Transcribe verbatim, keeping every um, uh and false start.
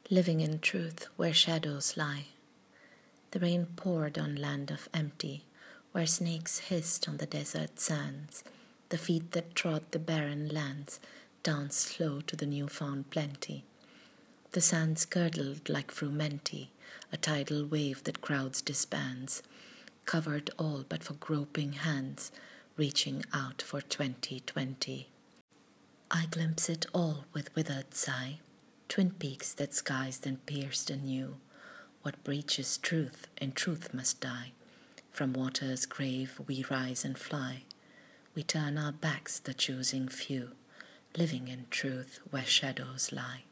living in truth where shadows lie. The rain poured on land of empty, where snakes hissed on the desert sands. The feet that trod the barren lands danced slow to the new-found plenty. The sands curdled like frumenti, a tidal wave that crowds disbands, covered all but for groping hands, reaching out for twenty twenty. I glimpse it all with withered sigh, twin peaks that skies then pierced anew. What breaches truth in truth must die. From water's grave we rise and fly. We turn our backs the choosing few, living in truth where shadows lie.